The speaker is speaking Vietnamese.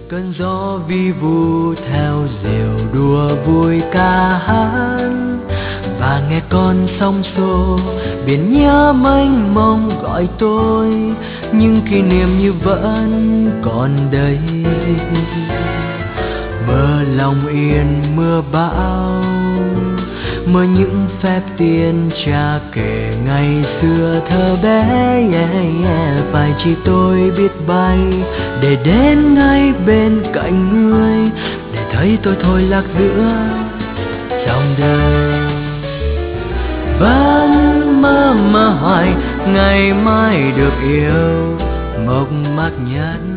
cơn gió vi vu theo diều đùa vui ca hát, và nghe con sóng xô biển nhớ mênh mông gọi tôi, những kỷ niệm như vẫn còn đây. Mơ lòng yên mưa bão, mơ những phép tiên cha kể ngày xưa thơ bé. Phải chỉ tôi biết bay để đến ngay bên cạnh ngươi, để thấy tôi thôi lạc giữa dòng đời. Vẫn mơ mơ hoài ngày mai được yêu, mộc mạc nhạt